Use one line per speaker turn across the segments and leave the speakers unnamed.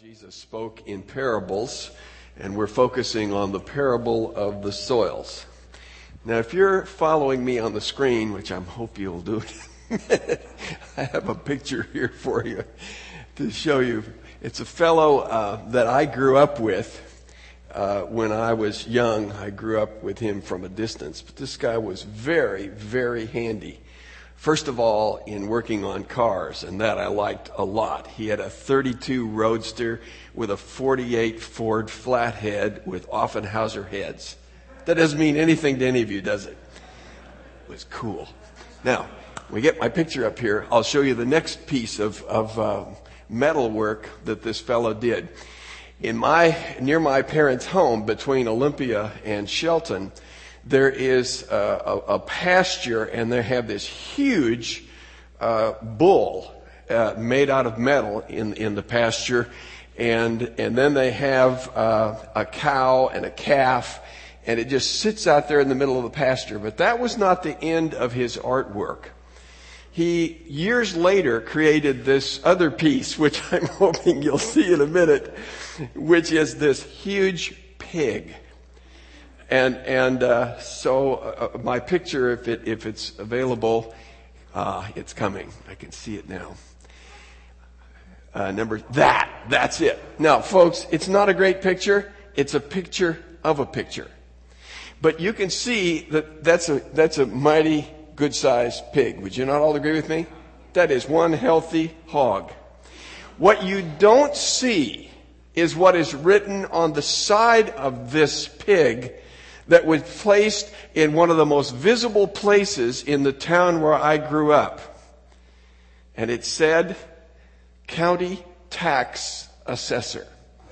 Jesus spoke in parables, and we're focusing on the parable of the soils. Now, if you're following me on the screen, which I hope you'll do, I have a picture here for you to show you. It's a fellow that I grew up with when I was young. I grew up with him from a distance, but this guy was very, very handy. First of all, in working on cars, and that I liked a lot. He had a 32 Roadster with a 48 Ford Flathead with Offenhauser heads. That doesn't mean anything to any of you, does it? It was cool. Now, when we get my picture up here, I'll show you the next piece of metal work that this fellow did. Near my parents' home, between Olympia and Shelton, there is a pasture, and they have this huge bull made out of metal in the pasture, and then they have a cow and a calf, and it just sits out there in the middle of the pasture. But that was not the end of his artwork. He, years later, created this other piece, which I'm hoping you'll see in a minute, which is this huge pig. So my picture, if it's available, it's coming. I can see it now. That's it. Now, folks, it's not a great picture. It's a picture of a picture. But you can see that that's a mighty good-sized pig. Would you not all agree with me? That is one healthy hog. What you don't see is what is written on the side of this pig that was placed in one of the most visible places in the town where I grew up. And it said, County Tax Assessor.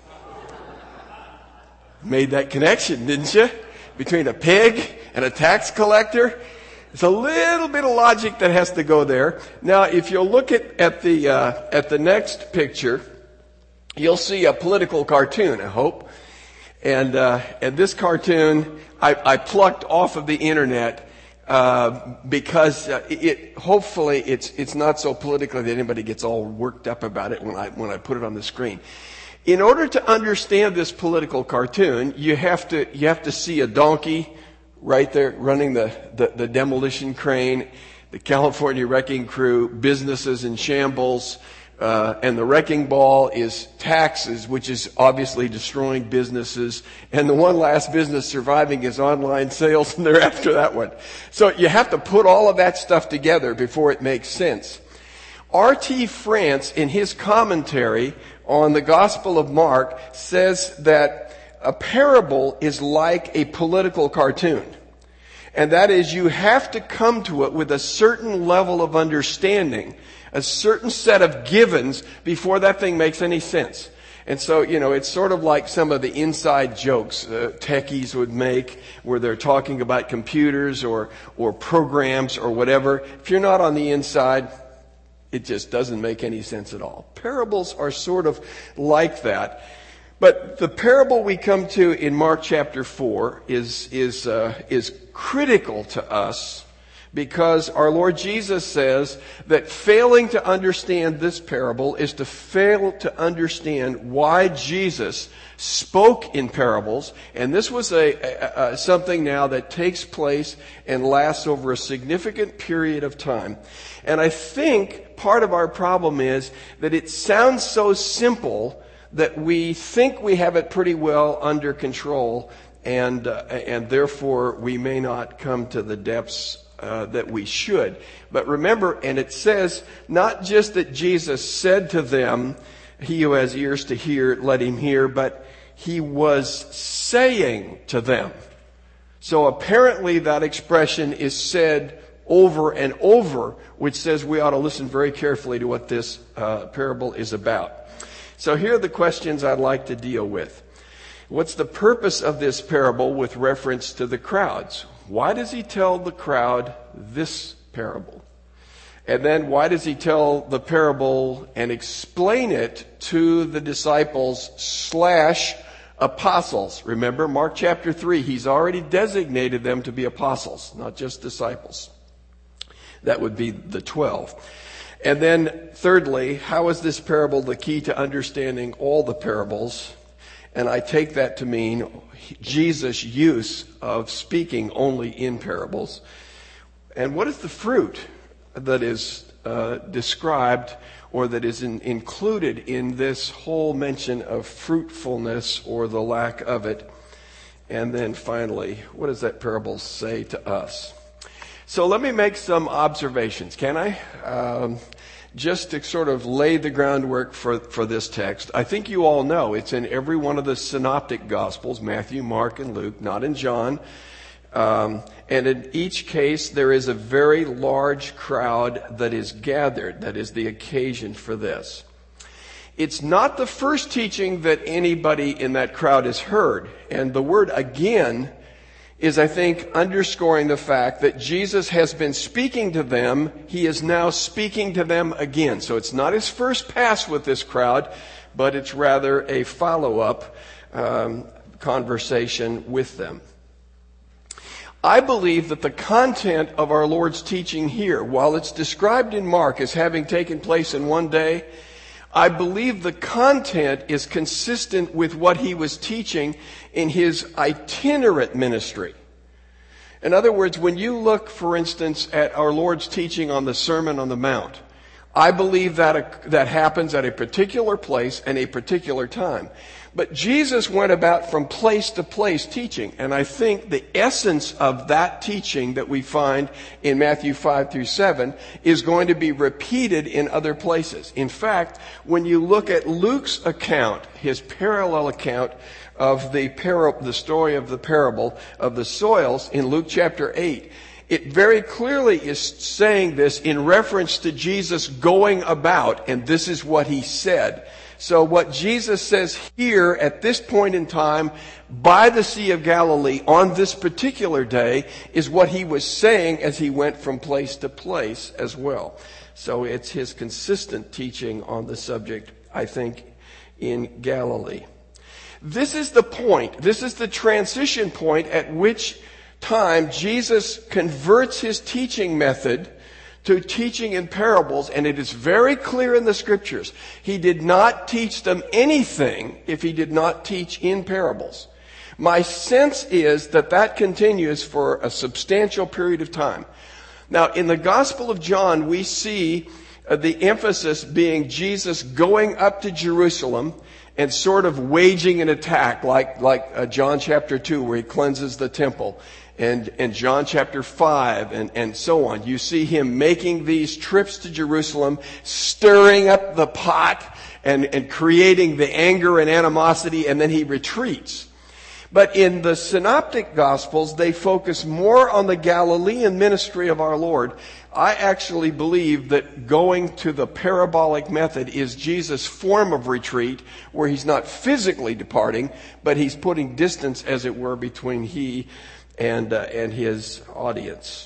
Made that connection, didn't you? Between a pig and a tax collector. It's a little bit of logic that has to go there. Now, if you'll look at the next picture, you'll see a political cartoon, I hope. And this cartoon I plucked off of the internet because hopefully it's not so political that anybody gets all worked up about it when I put it on the screen. In order to understand this political cartoon, you have to see a donkey right there running the demolition crane, the California wrecking crew, businesses in shambles. And the wrecking ball is taxes, which is obviously destroying businesses. And the one last business surviving is online sales, and they're after that one. So you have to put all of that stuff together before it makes sense. R.T. France, in his commentary on the Gospel of Mark, says that a parable is like a political cartoon. And that is, you have to come to it with a certain level of understanding, a certain set of givens before that thing makes any sense. And so, it's sort of like some of the inside jokes techies would make where they're talking about computers or programs or whatever. If you're not on the inside, it just doesn't make any sense at all. Parables are sort of like that. But the parable we come to in Mark chapter 4 is critical to us, because our Lord Jesus says that failing to understand this parable is to fail to understand why Jesus spoke in parables. And this was something now that takes place and lasts over a significant period of time. And I think part of our problem is that it sounds so simple that we think we have it pretty well under control, and therefore we may not come to the depths that we should. But remember, and it says, not just that Jesus said to them, he who has ears to hear, let him hear, but he was saying to them. So apparently that expression is said over and over, which says we ought to listen very carefully to what this parable is about. So here are the questions I'd like to deal with. What's the purpose of this parable with reference to the crowds? Why does he tell the crowd this parable? And then why does he tell the parable and explain it to the disciples / apostles? Remember, Mark chapter 3, he's already designated them to be apostles, not just disciples. That would be the 12. And then thirdly, how is this parable the key to understanding all the parables? And I take that to mean Jesus' use of speaking only in parables. And what is the fruit that is described or that is included in this whole mention of fruitfulness or the lack of it? And then finally, what does that parable say to us? So let me make some observations, can I? Just to sort of lay the groundwork for this text. I think you all know it's in every one of the synoptic gospels, Matthew, Mark, and Luke, not in John. And in each case, there is a very large crowd that is gathered. That is the occasion for this. It's not the first teaching that anybody in that crowd has heard. And the word again is, I think, underscoring the fact that Jesus has been speaking to them. He is now speaking to them again. So it's not his first pass with this crowd, but it's rather a follow-up conversation with them. I believe that the content of our Lord's teaching here, while it's described in Mark as having taken place in one day, I believe the content is consistent with what he was teaching in his itinerant ministry. In other words, when you look, for instance, at our Lord's teaching on the Sermon on the Mount, I believe that happens at a particular place and a particular time. But Jesus went about from place to place teaching, and I think the essence of that teaching that we find in Matthew 5 through 7 is going to be repeated in other places. In fact, when you look at Luke's account, his parallel account of the story of the parable of the soils in Luke chapter 8, it very clearly is saying this in reference to Jesus going about, and this is what he said. So what Jesus says here at this point in time by the Sea of Galilee on this particular day is what he was saying as he went from place to place as well. So it's his consistent teaching on the subject, I think, in Galilee. This is the point. This is the transition point at which time Jesus converts his teaching method to teaching in parables, and it is very clear in the scriptures. He did not teach them anything if he did not teach in parables. My sense is that continues for a substantial period of time. Now, in the Gospel of John, we see the emphasis being Jesus going up to Jerusalem and sort of waging an attack like John chapter 2 where he cleanses the temple. And John chapter 5 and so on. You see him making these trips to Jerusalem, stirring up the pot and creating the anger and animosity, and then he retreats. But in the synoptic gospels, they focus more on the Galilean ministry of our Lord. I actually believe that going to the parabolic method is Jesus' form of retreat, where he's not physically departing, but he's putting distance, as it were, between he and his audience.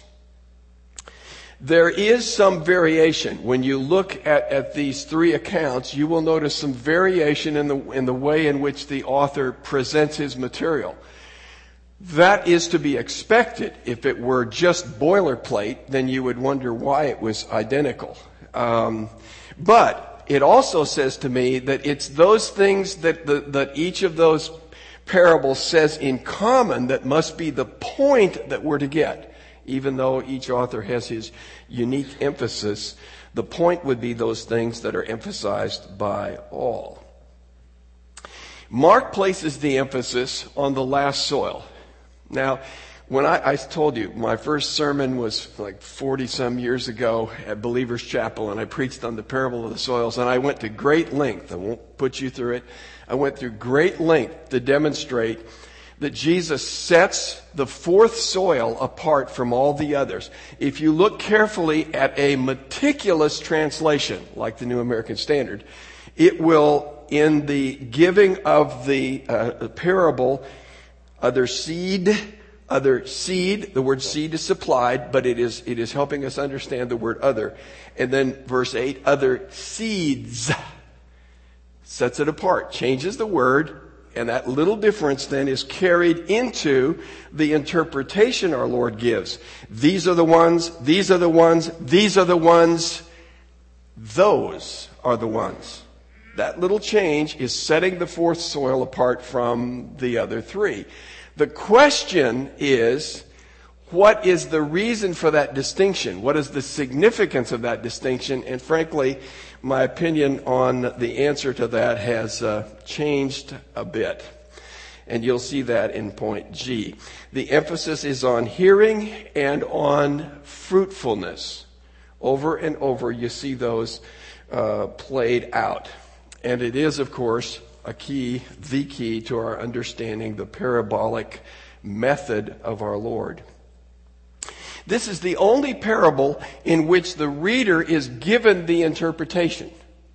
There is some variation. When you look at these three accounts, you will notice some variation in the way in which the author presents his material. That is to be expected. If it were just boilerplate, then you would wonder why it was identical. But it also says to me that it's those things that each of those parables says in common that must be the point that we're to get. Even though each author has his unique emphasis, the point would be those things that are emphasized by all. Mark places the emphasis on the last soil. Now, when I told you, my first sermon was like 40-some years ago at Believers Chapel, and I preached on the parable of the soils, and I went to great length. I won't put you through it. I went through great length to demonstrate that Jesus sets the fourth soil apart from all the others. If you look carefully at a meticulous translation, like the New American Standard, it will, in the giving of the parable, other seed, the word seed is supplied, but it is helping us understand the word other. And then verse 8, other seeds, sets it apart, changes the word, and that little difference then is carried into the interpretation our Lord gives. These are the ones, these are the ones, these are the ones, Those are the ones. That little change is setting the fourth soil apart from the other three. The question is, what is the reason for that distinction? What is the significance of that distinction? And frankly, my opinion on the answer to that has changed a bit. And you'll see that in point G. The emphasis is on hearing and on fruitfulness. Over and over, you see those played out. And it is, of course, the key to our understanding the parabolic method of our Lord. This is the only parable in which the reader is given the interpretation.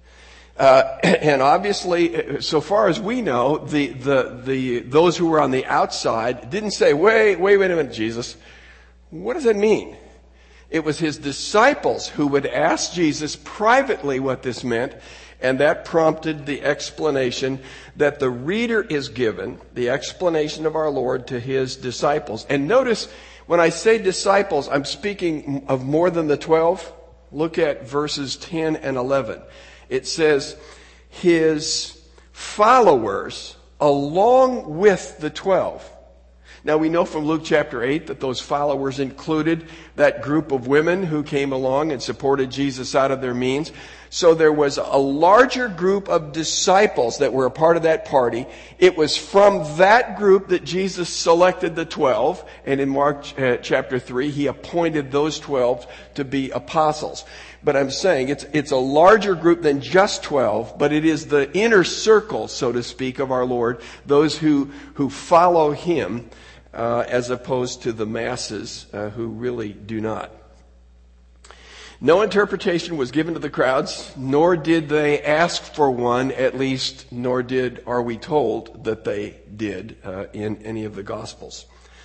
And obviously, so far as we know, those who were on the outside didn't say, wait a minute, Jesus, what does that mean? It was his disciples who would ask Jesus privately what this meant, and that prompted the explanation that the reader is given, the explanation of our Lord to his disciples. And notice, when I say disciples, I'm speaking of more than the 12. Look at verses 10 and 11. It says, his followers along with the 12. Now we know from Luke chapter 8 that those followers included that group of women who came along and supported Jesus out of their means. So there was a larger group of disciples that were a part of that party. It was from that group that Jesus selected the 12. And in Mark chapter 3, he appointed those 12 to be apostles. But I'm saying it's a larger group than just 12, but it is the inner circle, so to speak, of our Lord, those who follow him, as opposed to the masses who really do not. No interpretation was given to the crowds, nor did they ask for one, at least, nor are we told that they did in any of the Gospels.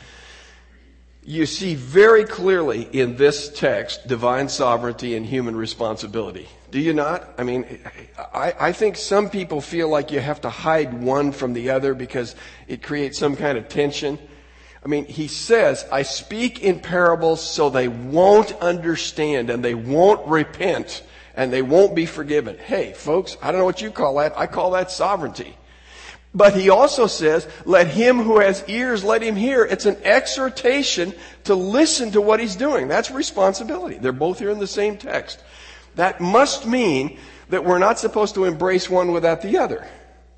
You see very clearly in this text divine sovereignty and human responsibility. Do you not? I mean, I think some people feel like you have to hide one from the other because it creates some kind of tension. I mean, he says, I speak in parables so they won't understand and they won't repent and they won't be forgiven. Hey, folks, I don't know what you call that. I call that sovereignty. But he also says, let him who has ears, let him hear. It's an exhortation to listen to what he's doing. That's responsibility. They're both here in the same text. That must mean that we're not supposed to embrace one without the other.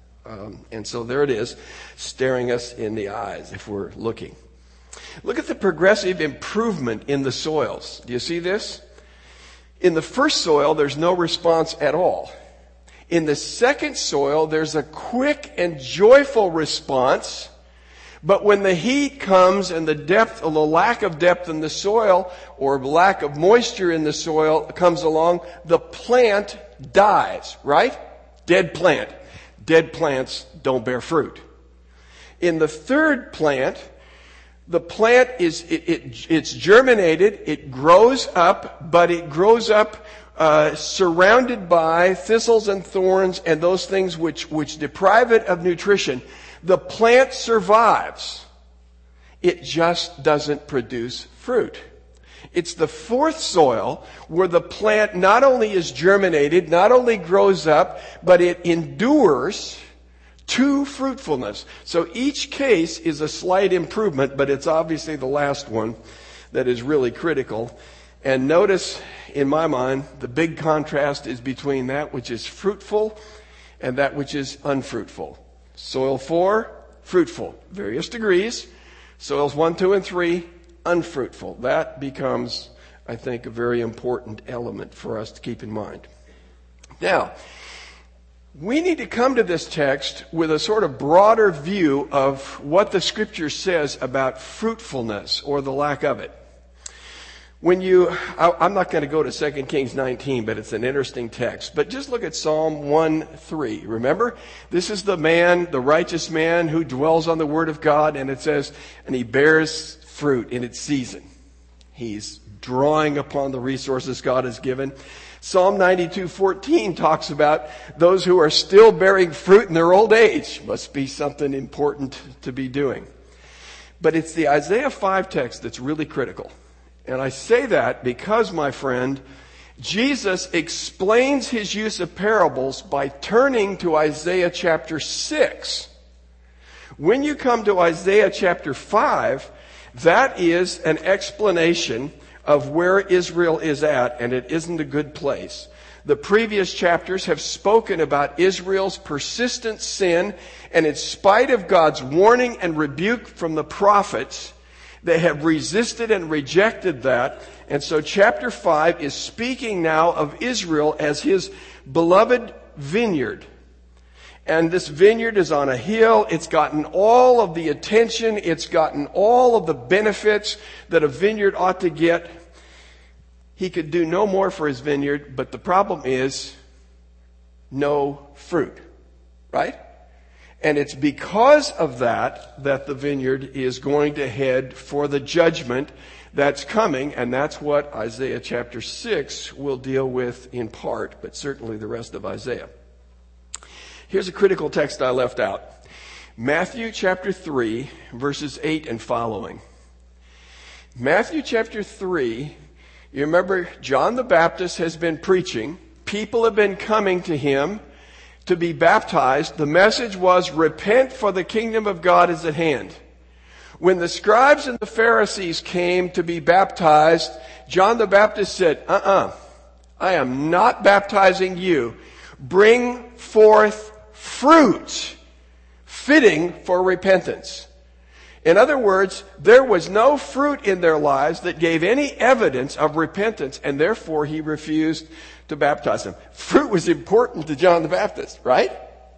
And so there it is, staring us in the eyes if we're looking. Look at the progressive improvement in the soils. Do you see this? In the first soil, there's no response at all. In the second soil, there's a quick and joyful response. But when the heat comes and the lack of depth in the soil or lack of moisture in the soil comes along, the plant dies, right? Dead plant. Dead plants don't bear fruit. In the third plant, the plant it's germinated, it grows up, but it grows up surrounded by thistles and thorns and those things which deprive it of nutrition. The plant survives. It just doesn't produce fruit. It's the fourth soil where the plant not only is germinated, not only grows up, but it endures to fruitfulness. So each case is a slight improvement, but it's obviously the last one that is really critical. And notice, in my mind, the big contrast is between that which is fruitful and that which is unfruitful. Soil 4, fruitful, various degrees. Soils 1, 2, and 3, unfruitful. That becomes, I think, a very important element for us to keep in mind. Now, we need to come to this text with a sort of broader view of what the Scripture says about fruitfulness or the lack of it. I'm not going to go to 2 Kings 19, but it's an interesting text. But just look at Psalm 1:3. Remember? This is the man, the righteous man who dwells on the Word of God, and it says, and he bears fruit in its season. He's drawing upon the resources God has given. Psalm 92:14 talks about those who are still bearing fruit in their old age. Must be something important to be doing. But it's the Isaiah 5 text that's really critical. And I say that because, my friend, Jesus explains his use of parables by turning to Isaiah chapter 6. When you come to Isaiah chapter 5, that is an explanation of where Israel is at, and it isn't a good place. The previous chapters have spoken about Israel's persistent sin, and in spite of God's warning and rebuke from the prophets, they have resisted and rejected that. And so chapter 5 is speaking now of Israel as his beloved vineyard. And this vineyard is on a hill. It's gotten all of the attention. It's gotten all of the benefits that a vineyard ought to get. He could do no more for his vineyard, but the problem is no fruit, right? And it's because of that the vineyard is going to head for the judgment that's coming, and that's what Isaiah chapter 6 will deal with in part, but certainly the rest of Isaiah. Here's a critical text I left out. Matthew chapter 3, verses 8 and following. Matthew chapter 3, you remember John the Baptist has been preaching. People have been coming to him to be baptized. The message was, repent, for the kingdom of God is at hand. When the scribes and the Pharisees came to be baptized, John the Baptist said, I am not baptizing you. Bring forth fruit fitting for repentance. In other words, there was no fruit in their lives that gave any evidence of repentance, and therefore he refused to baptize them. Fruit was important to John the Baptist, right?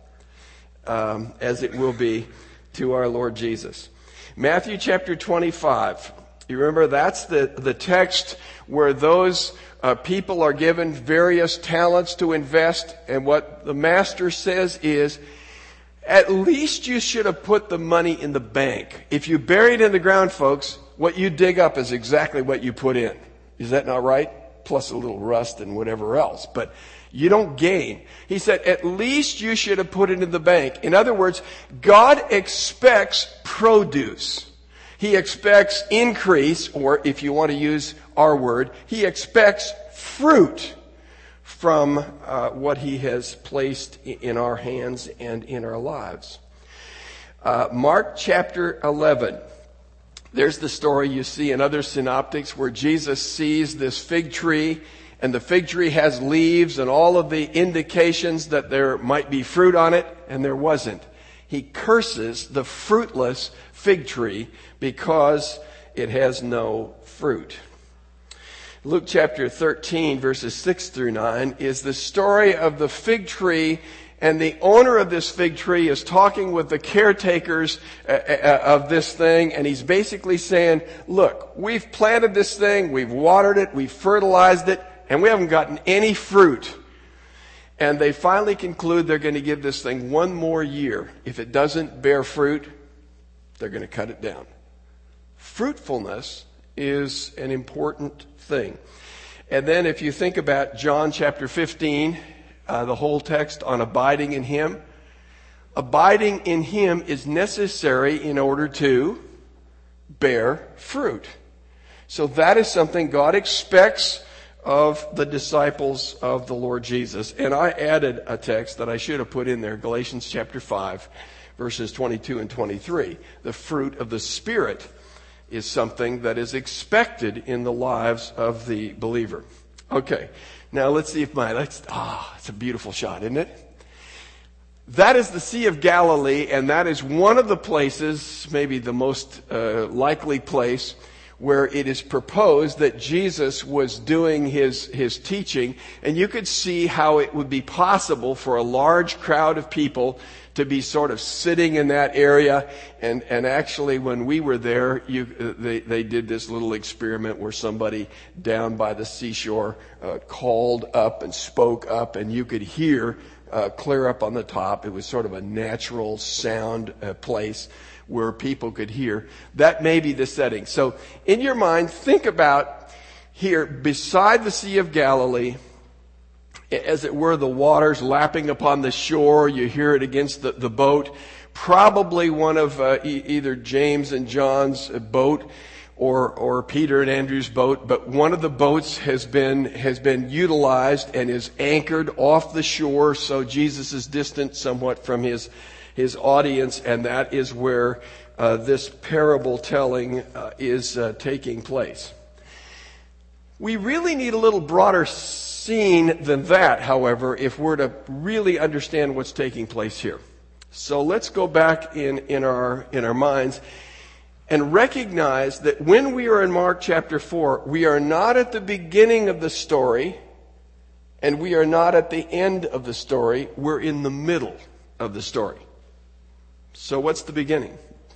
As it will be to our Lord Jesus. Matthew chapter 25. You remember that's the text where those people are given various talents to invest, and what the master says is, at least you should have put the money in the bank. If you bury it in the ground, folks, what you dig up is exactly what you put in. Is that not right? Plus a little rust and whatever else. But you don't gain. He said, at least you should have put it in the bank. In other words, God expects produce. He expects increase, or if you want to use our word, he expects fruit from what he has placed in our hands and in our lives. Mark chapter 11. There's the story you see in other synoptics where Jesus sees this fig tree, and the fig tree has leaves and all of the indications that there might be fruit on it, and there wasn't. He curses the fruitless fig tree because it has no fruit. Luke chapter 13, verses 6 through 9, is the story of the fig tree, and the owner of this fig tree is talking with the caretakers of this thing, and he's basically saying, look, we've planted this thing, we've watered it, we've fertilized it, and we haven't gotten any fruit. And they finally conclude they're going to give this thing one more year. If it doesn't bear fruit, they're going to cut it down. Fruitfulness is an important thing. And then if you think about John chapter 15, the whole text on abiding in him, abiding in him is necessary in order to bear fruit. So that is something God expects of the disciples of the Lord Jesus. And I added a text that I should have put in there, Galatians chapter 5, verses 22 and 23. The fruit of the Spirit is something that is expected in the lives of the believer. Okay, now let's see if it's a beautiful shot, isn't it? That is the Sea of Galilee, and that is one of the places, maybe the most likely place, where it is proposed that Jesus was doing his teaching, and you could see how it would be possible for a large crowd of people to be sort of sitting in that area. And actually, when we were there, they did this little experiment where somebody down by the seashore called up and spoke up, and you could hear clear up on the top. It was sort of a natural sound place where people could hear. That may be the setting. So in your mind, think about here beside the Sea of Galilee, as it were, the waters lapping upon the shore. You hear it against the boat. Probably one of either James and John's boat, or Peter and Andrew's boat, but one of the boats has been utilized and is anchored off the shore, so Jesus is distant somewhat from his audience, and that is where this parable telling is taking place. We really need a little broader scene than that, however, if we're to really understand what's taking place here. So let's go back in our minds and recognize that when we are in Mark chapter 4, we are not at the beginning of the story, and we are not at the end of the story. We're in the middle of the story. So what's the beginning?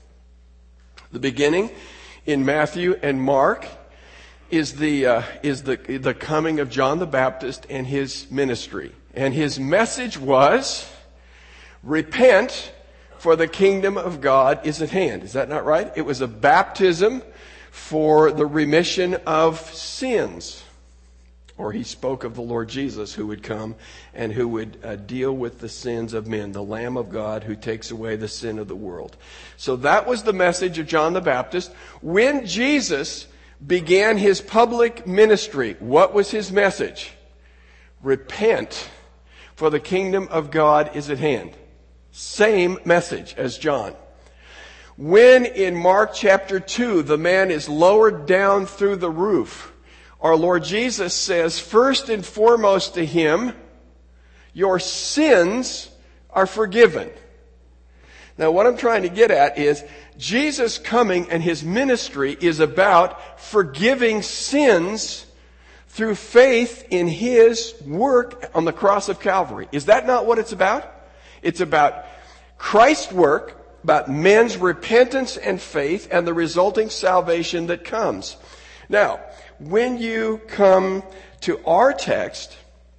The beginning in Matthew and Mark is the coming of John the Baptist and his ministry. And his message was, repent, for the kingdom of God is at hand. Is that not right? It was a baptism for the remission of sins. Or he spoke of the Lord Jesus who would come and who would deal with the sins of men, the Lamb of God who takes away the sin of the world. So that was the message of John the Baptist. When Jesus began his public ministry, what was his message? Repent, for the kingdom of God is at hand. Same message as John. When in Mark chapter 2, the man is lowered down through the roof, our Lord Jesus says, first and foremost to him, your sins are forgiven. Now what I'm trying to get at is, Jesus coming and his ministry is about forgiving sins through faith in his work on the cross of Calvary. Is that not what it's about? It's about Christ's work, about men's repentance and faith, and the resulting salvation that comes. Now, when you come to our text,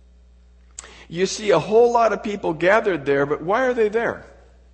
you see a whole lot of people gathered there, but why are they there?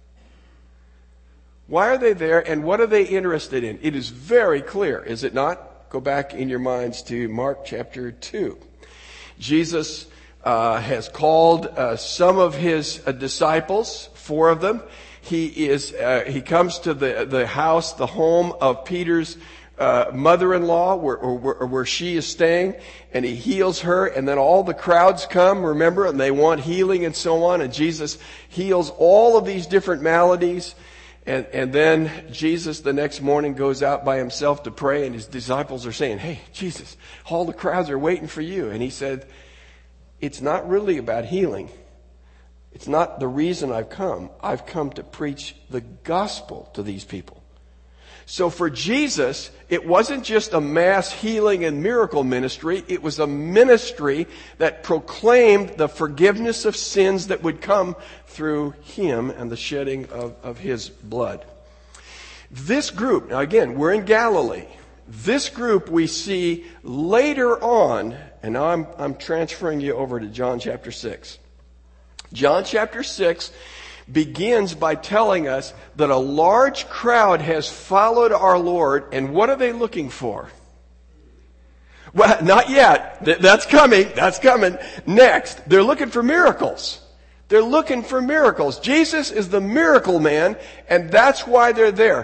Why are they there, and what are they interested in? It is very clear, is it not? Go back in your minds to Mark chapter 2. Jesus has called some of his disciples, 4 of them. He comes to the house, the home of Peter's mother-in-law, where she is staying, and he heals her, and then all the crowds come, remember, and they want healing and so on, and Jesus heals all of these different maladies. And then Jesus the next morning goes out by himself to pray, and his disciples are saying, hey, Jesus, all the crowds are waiting for you. And he said, it's not really about healing. It's not the reason I've come. I've come to preach the gospel to these people. So for Jesus, it wasn't just a mass healing and miracle ministry. It was a ministry that proclaimed the forgiveness of sins that would come through him and the shedding of his blood. This group, now again, we're in Galilee. This group we see later on, and now I'm transferring you over to John chapter 6. John chapter 6 begins by telling us that a large crowd has followed our Lord, and what are they looking for? Well, not yet. That's coming. That's coming. Next, they're looking for miracles. They're looking for miracles. Jesus is the miracle man, and that's why they're there.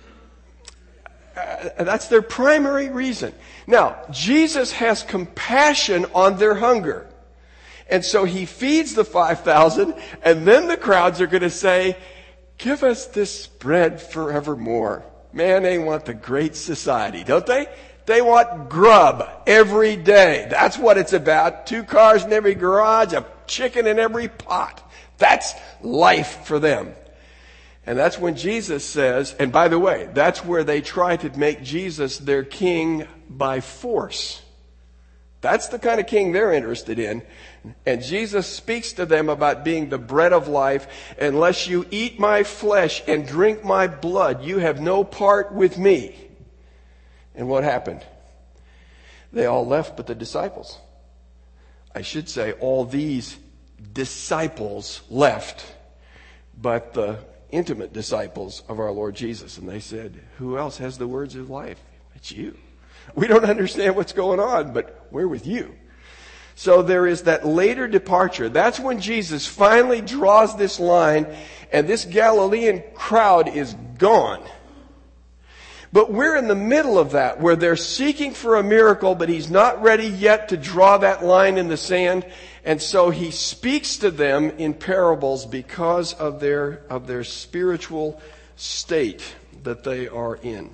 That's their primary reason. Now, Jesus has compassion on their hunger. And so he feeds the 5,000, and then the crowds are going to say, give us this bread forevermore. Man, they want the great society, don't they? They want grub every day. That's what it's about. 2 cars in every garage, a chicken in every pot. That's life for them. And that's when Jesus says, and by the way, that's where they try to make Jesus their king by force. That's the kind of king they're interested in. And Jesus speaks to them about being the bread of life. Unless you eat my flesh and drink my blood, you have no part with me. And what happened? They all left but the disciples. I should say all these disciples left, but the intimate disciples of our Lord Jesus. And they said, who else has the words of life? It's you. We don't understand what's going on, but we're with you. So there is that later departure. That's when Jesus finally draws this line, and this Galilean crowd is gone. But we're in the middle of that, where they're seeking for a miracle, but he's not ready yet to draw that line in the sand. And so he speaks to them in parables because of their spiritual state that they are in.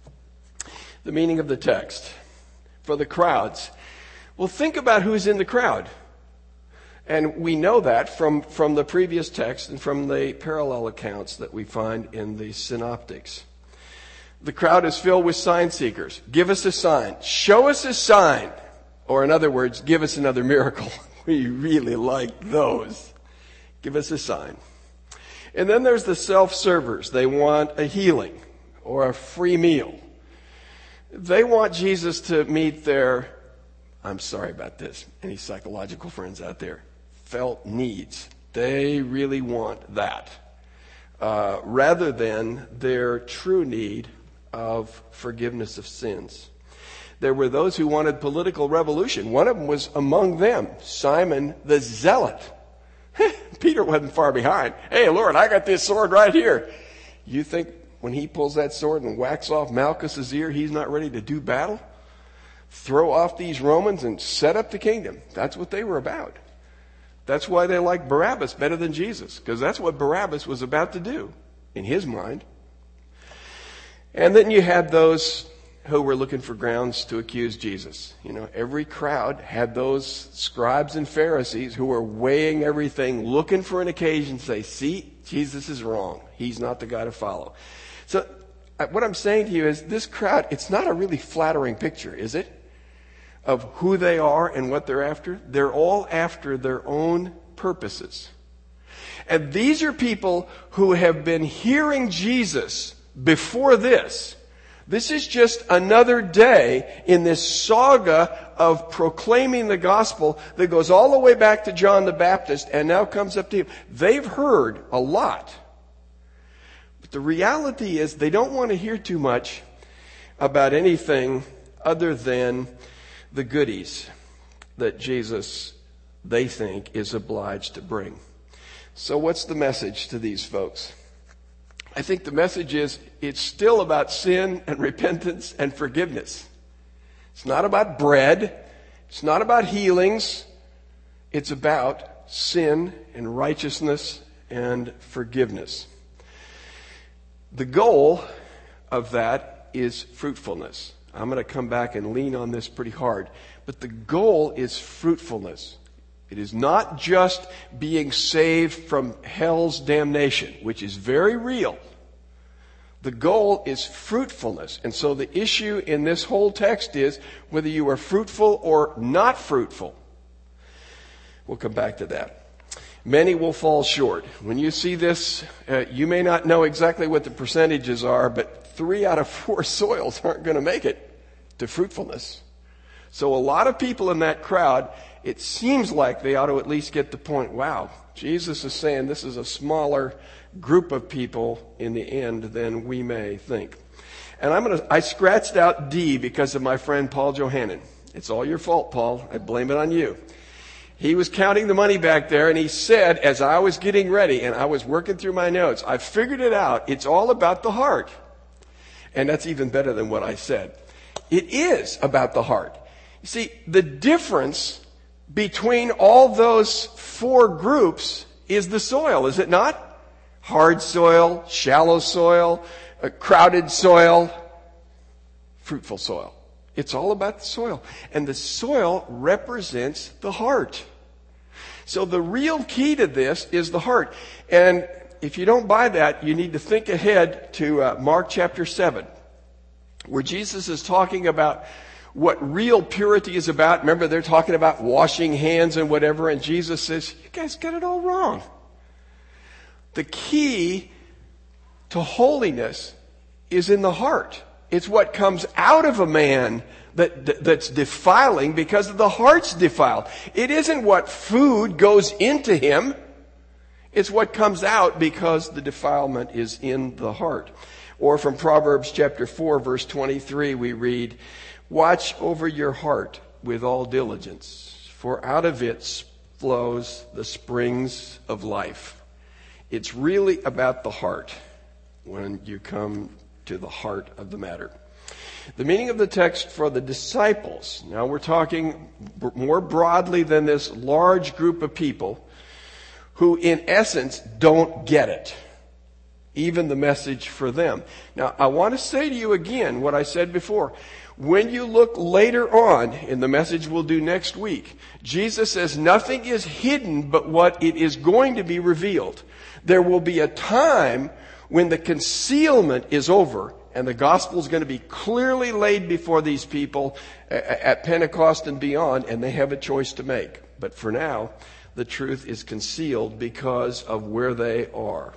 The meaning of the text for the crowds. Well, think about who's in the crowd. And we know that from the previous text and from the parallel accounts that we find in the synoptics. The crowd is filled with sign seekers. Give us a sign. Show us a sign. Or in other words, give us another miracle. We really like those. Give us a sign. And then there's the self-servers. They want a healing or a free meal. They want Jesus to meet their, I'm sorry about this, any psychological friends out there, felt needs. They really want that. Rather than their true need of forgiveness of sins. There were those who wanted political revolution. One of them was among them, Simon the Zealot. Peter wasn't far behind. Hey, Lord, I got this sword right here. You think when he pulls that sword and whacks off Malchus's ear, he's not ready to do battle? Throw off these Romans and set up the kingdom. That's what they were about. That's why they liked Barabbas better than Jesus, because that's what Barabbas was about to do in his mind. And then you had those who were looking for grounds to accuse Jesus. You know, every crowd had those scribes and Pharisees who were weighing everything, looking for an occasion to say, see, Jesus is wrong. He's not the guy to follow. So what I'm saying to you is this crowd, it's not a really flattering picture, is it? Of who they are and what they're after. They're all after their own purposes. And these are people who have been hearing Jesus before this. This is just another day in this saga of proclaiming the gospel that goes all the way back to John the Baptist and now comes up to him. They've heard a lot. But the reality is they don't want to hear too much about anything other than the goodies that Jesus, they think, is obliged to bring. So what's the message to these folks? I think the message is it's still about sin and repentance and forgiveness. It's not about bread. It's not about healings. It's about sin and righteousness and forgiveness. The goal of that is fruitfulness. I'm going to come back and lean on this pretty hard. But the goal is fruitfulness. It is not just being saved from hell's damnation, which is very real. The goal is fruitfulness. And so the issue in this whole text is whether you are fruitful or not fruitful. We'll come back to that. Many will fall short. When you see this, you may not know exactly what the percentages are, but 3 out of 4 soils aren't going to make it to fruitfulness. So a lot of people in that crowd, it seems like they ought to at least get the point, wow, Jesus is saying this is a smaller group of people in the end than we may think. And I scratched out D because of my friend Paul Johannan. It's all your fault, Paul. I blame it on you. He was counting the money back there, and he said, as I was getting ready and I was working through my notes, I figured it out. It's all about the heart. And that's even better than what I said. It is about the heart. You see, the difference between all those 4 groups is the soil, is it not? Hard soil, shallow soil, crowded soil, fruitful soil. It's all about the soil. And the soil represents the heart. So the real key to this is the heart. And if you don't buy that, you need to think ahead to Mark chapter 7, where Jesus is talking about what real purity is about. Remember, they're talking about washing hands and whatever, and Jesus says, you guys got it all wrong. The key to holiness is in the heart. It's what comes out of a man that's defiling because the heart's defiled. It isn't what food goes into him. It's what comes out because the defilement is in the heart. Or from Proverbs chapter 4, verse 23, we read, watch over your heart with all diligence, for out of it flows the springs of life. It's really about the heart when you come to the heart of the matter. The meaning of the text for the disciples. Now we're talking more broadly than this large group of people who in essence don't get it. Even the message for them. Now I want to say to you again what I said before. When you look later on in the message we'll do next week, Jesus says nothing is hidden but what it is going to be revealed. There will be a time when the concealment is over and the gospel is going to be clearly laid before these people at Pentecost and beyond, and they have a choice to make. But for now, the truth is concealed because of where they are.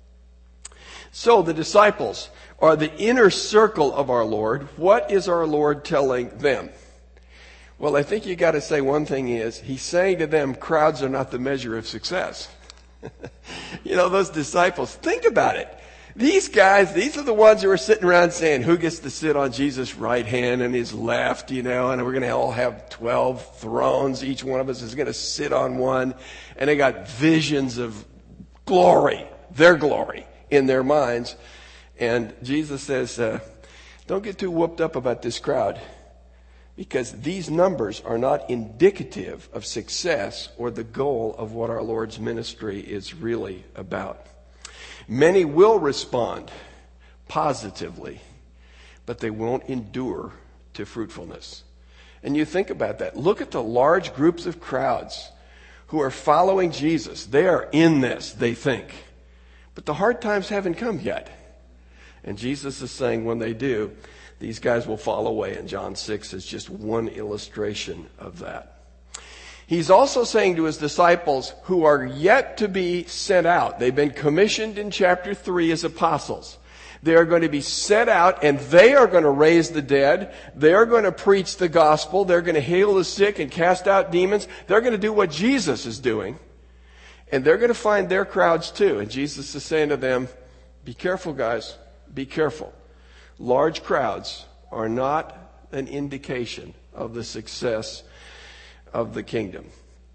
So the disciples are the inner circle of our Lord. What is our Lord telling them? Well, I think you got to say one thing is, he's saying to them, crowds are not the measure of success. You know, those disciples, think about it. These guys, these are the ones who are sitting around saying, who gets to sit on Jesus' right hand and his left, you know, and we're going to all have 12 thrones. Each one of us is going to sit on one. And they got visions of glory, their glory in their minds. And Jesus says, don't get too whooped up about this crowd, because these numbers are not indicative of success or the goal of what our Lord's ministry is really about. Many will respond positively, but they won't endure to fruitfulness. And you think about that. Look at the large groups of crowds who are following Jesus. They are in this, they think. But the hard times haven't come yet. And Jesus is saying when they do, these guys will fall away. And John 6 is just one illustration of that. He's also saying to his disciples who are yet to be sent out. They've been commissioned in chapter 3 as apostles. They are going to be sent out, and they are going to raise the dead. They are going to preach the gospel. They're going to heal the sick and cast out demons. They're going to do what Jesus is doing. And they're going to find their crowds too. And Jesus is saying to them, be careful, guys. Be careful. Large crowds are not an indication of the success of the kingdom.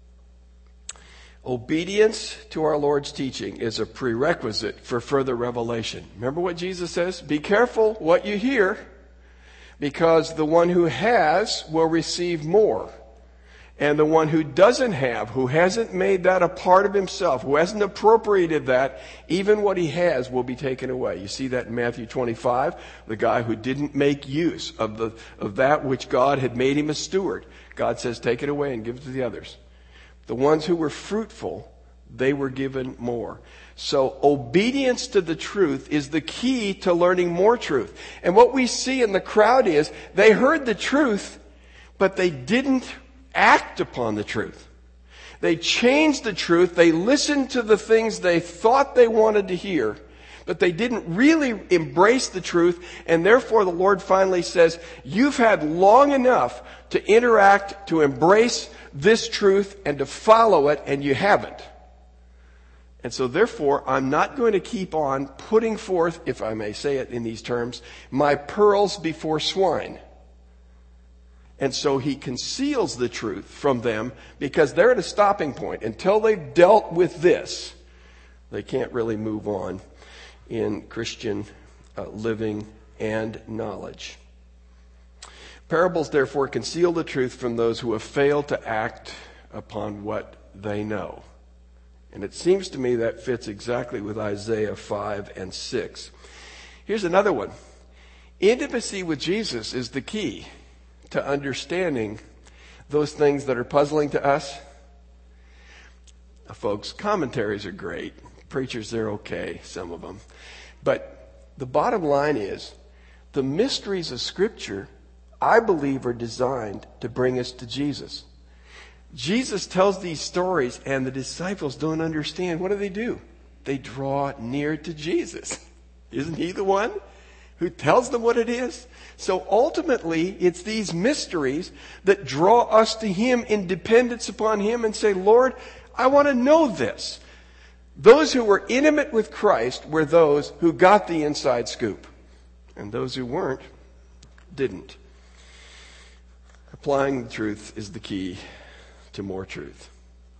Obedience to our Lord's teaching is a prerequisite for further revelation. Remember what Jesus says? Be careful what you hear, because the one who has will receive more. And the one who doesn't have, who hasn't made that a part of himself, who hasn't appropriated that, even what he has will be taken away. You see that in Matthew 25, the guy who didn't make use of that which God had made him a steward. God says, take it away and give it to the others. The ones who were fruitful, they were given more. So obedience to the truth is the key to learning more truth. And what we see in the crowd is they heard the truth, but they didn't act upon the truth. They changed the truth. They listened to the things they thought they wanted to hear, but they didn't really embrace the truth. And therefore the Lord finally says, you've had long enough to interact, to embrace this truth and to follow it, and you haven't. And so therefore, I'm not going to keep on putting forth, if I may say it in these terms, my pearls before swine. And so he conceals the truth from them because they're at a stopping point. Until they've dealt with this, they can't really move on in Christian living and knowledge. Parables, therefore, conceal the truth from those who have failed to act upon what they know. And it seems to me that fits exactly with Isaiah 5 and 6. Here's another one. Intimacy with Jesus is the key to understanding those things that are puzzling to us. Folks, commentaries are great. Preachers, they're okay, some of them. But the bottom line is, the mysteries of Scripture, I believe, are designed to bring us to Jesus. Jesus tells these stories, and the disciples don't understand. What do? They draw near to Jesus. Isn't he the one who tells them what it is? So ultimately, it's these mysteries that draw us to him in dependence upon him and say, Lord, I want to know this. Those who were intimate with Christ were those who got the inside scoop. And those who weren't, didn't. Applying the truth is the key to more truth.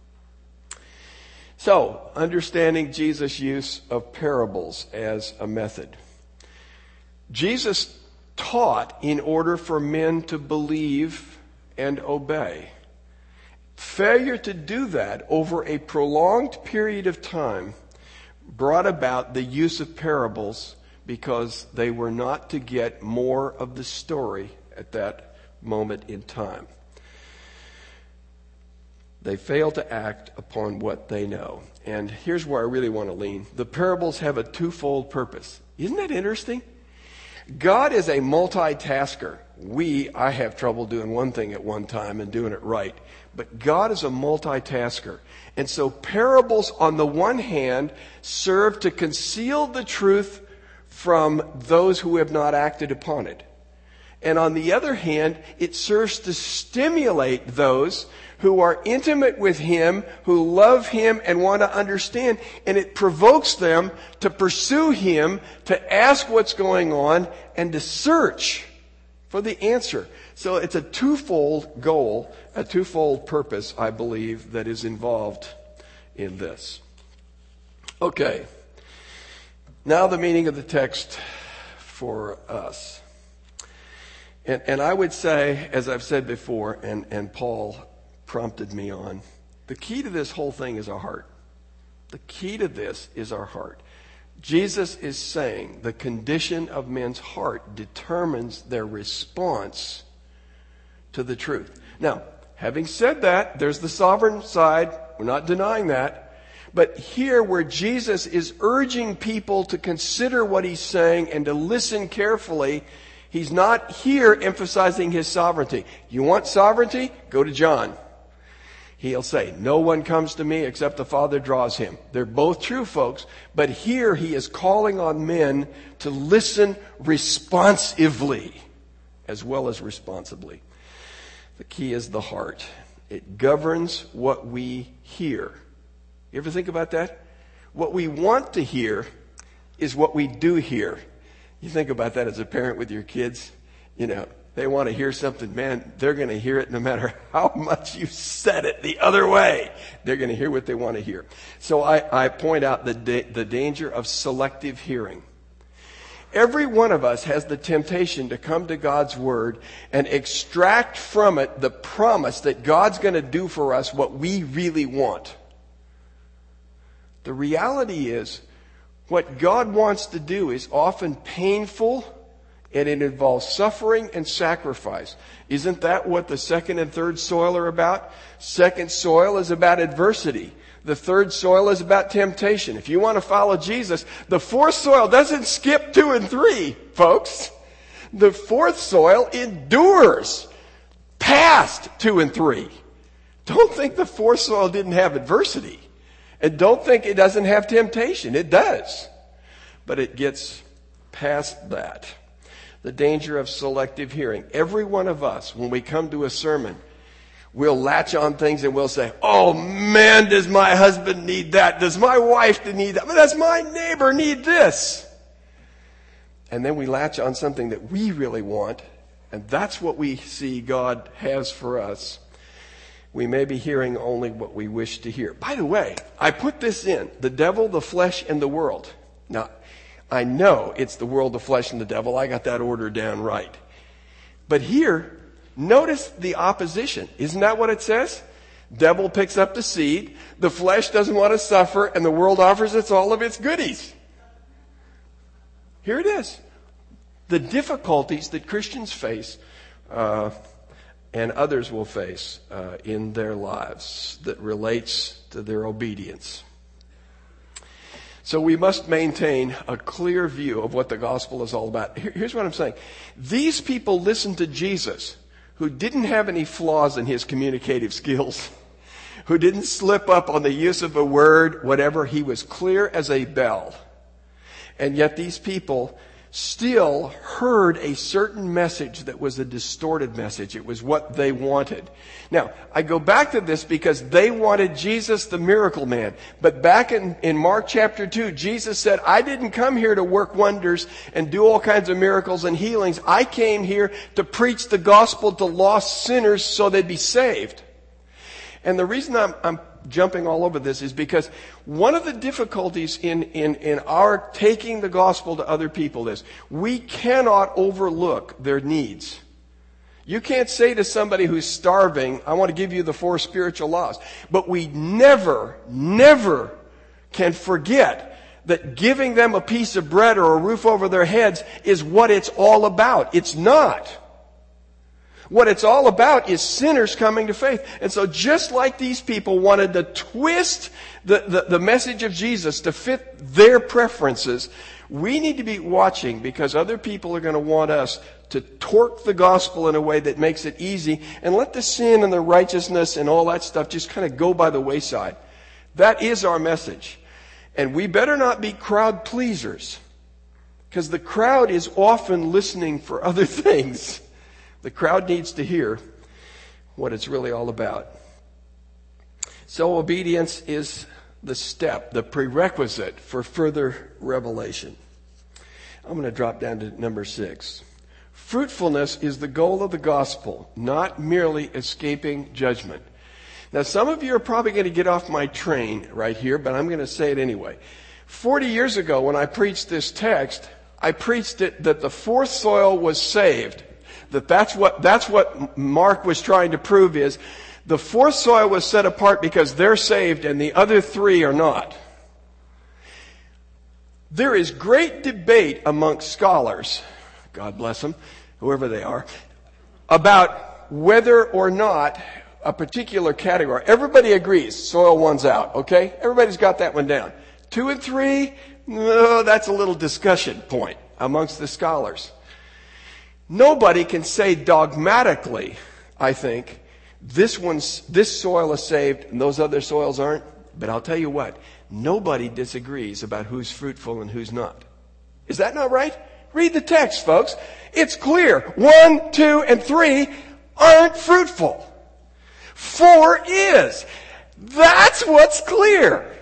So, understanding Jesus' use of parables as a method. Jesus taught in order for men to believe and obey. Failure to do that over a prolonged period of time brought about the use of parables because they were not to get more of the story at that moment in time. They fail to act upon what they know. And here's where I really want to lean. The parables have a twofold purpose. Isn't that interesting? God is a multitasker. I have trouble doing one thing at one time and doing it right. But God is a multitasker. And so parables, on the one hand, serve to conceal the truth from those who have not acted upon it. And on the other hand, it serves to stimulate those who are intimate with Him, who love Him and want to understand. And it provokes them to pursue Him, to ask what's going on, and to search for the answer. So it's a twofold goal, a twofold purpose, I believe, that is involved in this. Okay. Now the meaning of the text for us. And I would say, as I've said before, and Paul prompted me on, the key to this whole thing is our heart. The key to this is our heart. Jesus is saying the condition of men's heart determines their response to the truth. Now, having said that, there's the sovereign side. We're not denying that. But here, where Jesus is urging people to consider what He's saying and to listen carefully, He's not here emphasizing His sovereignty. You want sovereignty? Go to John. He'll say, no one comes to me except the Father draws him. They're both true, folks. But here He is calling on men to listen responsively as well as responsibly. The key is the heart. It governs what we hear. You ever think about that? What we want to hear is what we do hear. You think about that as a parent with your kids. You know, they want to hear something, man, they're going to hear it no matter how much you said it the other way. They're going to hear what they want to hear. So I point out the danger of selective hearing. Every one of us has the temptation to come to God's Word and extract from it the promise that God's going to do for us what we really want. The reality is, what God wants to do is often painful, and it involves suffering and sacrifice. Isn't that what the second and third soil are about? Second soil is about adversity. The third soil is about temptation. If you want to follow Jesus, the fourth soil doesn't skip 2 and 3, folks. The fourth soil endures past 2 and 3. Don't think the fourth soil didn't have adversity. And don't think it doesn't have temptation. It does. But it gets past that. The danger of selective hearing. Every one of us, when we come to a sermon, we'll latch on things and we'll say, oh man, does my husband need that? Does my wife need that? Does my neighbor need this? And then we latch on something that we really want, and that's what we see God has for us. We may be hearing only what we wish to hear. By the way, I put this in, the devil, the flesh, and the world. Now, I know it's the world, the flesh, and the devil. I got that order down right. But here, notice the opposition. Isn't that what it says? Devil picks up the seed, the flesh doesn't want to suffer, and the world offers us all of its goodies. Here it is. The difficulties that Christians face and others will face in their lives that relates to their obedience. So we must maintain a clear view of what the gospel is all about. Here's what I'm saying. These people listened to Jesus, who didn't have any flaws in his communicative skills, who didn't slip up on the use of a word, whatever. He was clear as a bell. And yet these people still heard a certain message that was a distorted message. It was what they wanted. Now, I go back to this because they wanted Jesus, the miracle man. But back in Mark chapter 2, Jesus said, I didn't come here to work wonders and do all kinds of miracles and healings. I came here to preach the gospel to lost sinners so they'd be saved. And the reason I'm jumping all over this is because one of the difficulties in our taking the gospel to other people is we cannot overlook their needs. You can't say to somebody who's starving, I want to give you the 4 spiritual laws. But we never can forget that giving them a piece of bread or a roof over their heads is what it's all about. It's not. What it's all about is sinners coming to faith. And so just like these people wanted to twist the message of Jesus to fit their preferences, we need to be watching because other people are going to want us to torque the gospel in a way that makes it easy and let the sin and the righteousness and all that stuff just kind of go by the wayside. That is our message. And we better not be crowd pleasers because the crowd is often listening for other things. The crowd needs to hear what it's really all about. So obedience is the step, the prerequisite for further revelation. I'm going to drop down to number 6. Fruitfulness is the goal of the gospel, not merely escaping judgment. Now, some of you are probably going to get off my train right here, but I'm going to say it anyway. 40 years ago, when I preached this text, I preached it that the 4th soil was saved. That's what Mark was trying to prove is the 4th soil was set apart because they're saved and the other 3 are not. There is great debate amongst scholars, God bless them, whoever they are, about whether or not a particular category. Everybody agrees soil 1's out, okay? Everybody's got that one down. 2 and 3, no, that's a little discussion point amongst the scholars. Nobody can say dogmatically, I think, this soil is saved and those other soils aren't. But I'll tell you what, nobody disagrees about who's fruitful and who's not. Is that not right? Read the text, folks. It's clear. 1, 2, and 3 aren't fruitful. 4 is. That's what's clear.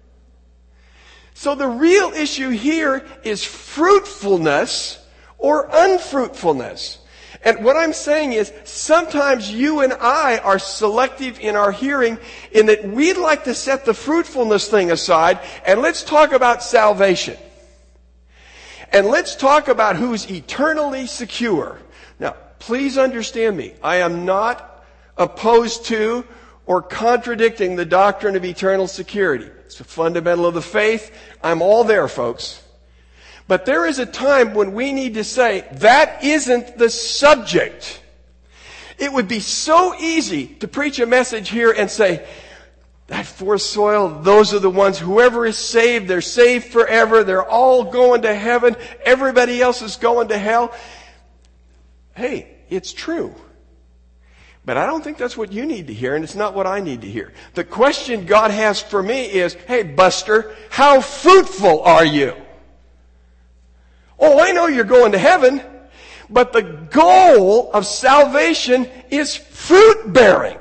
So the real issue here is fruitfulness or unfruitfulness. And what I'm saying is sometimes you and I are selective in our hearing in that we'd like to set the fruitfulness thing aside and let's talk about salvation. And let's talk about who's eternally secure. Now, please understand me. I am not opposed to or contradicting the doctrine of eternal security. It's a fundamental of the faith. I'm all there, folks. But there is a time when we need to say, that isn't the subject. It would be so easy to preach a message here and say, that 4th soil, those are the ones, whoever is saved, they're saved forever, they're all going to heaven, everybody else is going to hell. Hey, it's true. But I don't think that's what you need to hear, and it's not what I need to hear. The question God has for me is, hey, Buster, how fruitful are you? Oh, I know you're going to heaven, but the goal of salvation is fruit bearing.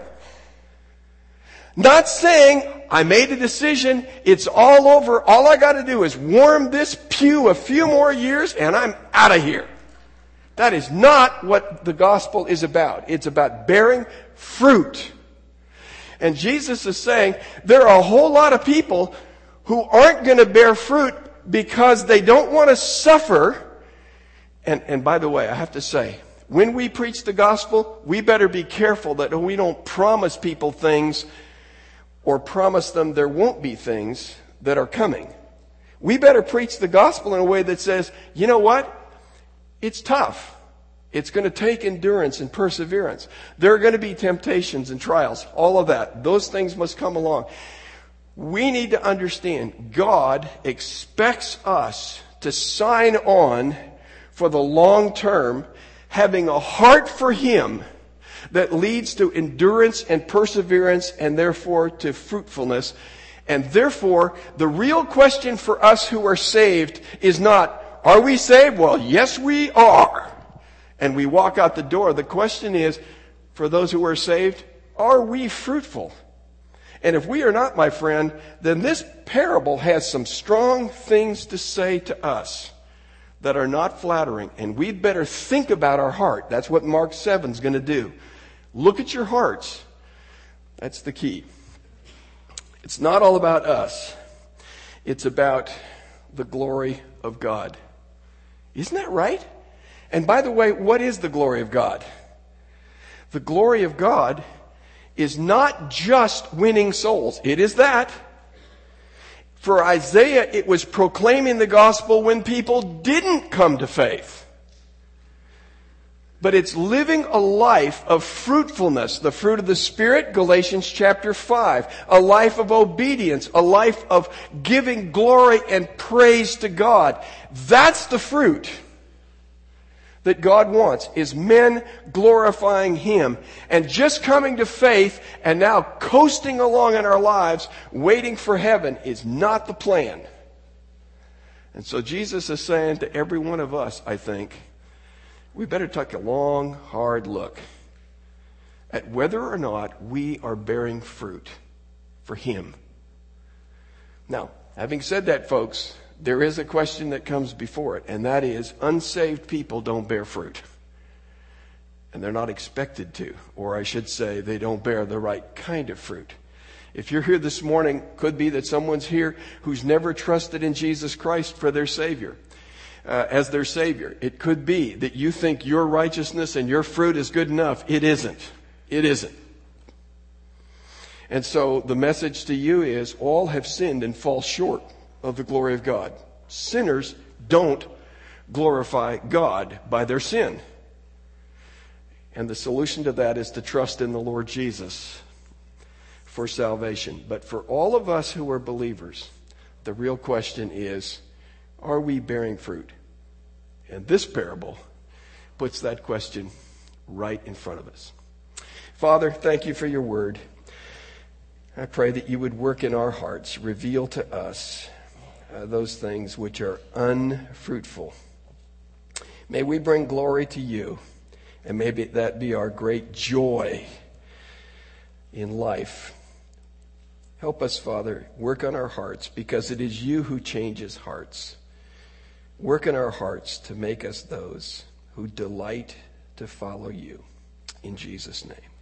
Not saying, I made a decision, it's all over, all I got to do is warm this pew a few more years and I'm out of here. That is not what the gospel is about. It's about bearing fruit. And Jesus is saying, there are a whole lot of people who aren't going to bear fruit because they don't want to suffer. And by the way, I have to say, when we preach the gospel, we better be careful that we don't promise people things or promise them there won't be things that are coming. We better preach the gospel in a way that says, you know what? It's tough. It's going to take endurance and perseverance. There are going to be temptations and trials, all of that. Those things must come along. We need to understand God expects us to sign on for the long term, having a heart for Him that leads to endurance and perseverance and therefore to fruitfulness. And therefore, the real question for us who are saved is not, are we saved? Well, yes, we are. And we walk out the door. The question is, for those who are saved, are we fruitful? And if we are not, my friend, then this parable has some strong things to say to us that are not flattering. And we'd better think about our heart. That's what Mark 7 is going to do. Look at your hearts. That's the key. It's not all about us. It's about the glory of God. Isn't that right? And by the way, what is the glory of God? The glory of God is not just winning souls. It is that. For Isaiah, it was proclaiming the gospel when people didn't come to faith. But it's living a life of fruitfulness, the fruit of the Spirit, Galatians chapter 5. A life of obedience, a life of giving glory and praise to God. That's the fruit that God wants, is men glorifying Him. And just coming to faith and now coasting along in our lives, waiting for heaven, is not the plan. And so Jesus is saying to every one of us, I think, we better take a long, hard look at whether or not we are bearing fruit for Him. Now, having said that, folks, there is a question that comes before it, and that is, unsaved people don't bear fruit. And they're not expected to, or I should say, they don't bear the right kind of fruit. If you're here this morning, could be that someone's here who's never trusted in Jesus Christ for their Savior. As their Savior. It could be that you think your righteousness and your fruit is good enough. It isn't. It isn't. And so the message to you is, all have sinned and fall short of the glory of God. Sinners don't glorify God by their sin. And the solution to that is to trust in the Lord Jesus for salvation. But for all of us who are believers, the real question is, are we bearing fruit? And this parable puts that question right in front of us. Father, thank you for your word. I pray that you would work in our hearts, reveal to us those things which are unfruitful. May we bring glory to you, and may that be our great joy in life. Help us, Father, work on our hearts, because it is you who changes hearts. Work in our hearts to make us those who delight to follow you. In Jesus' name.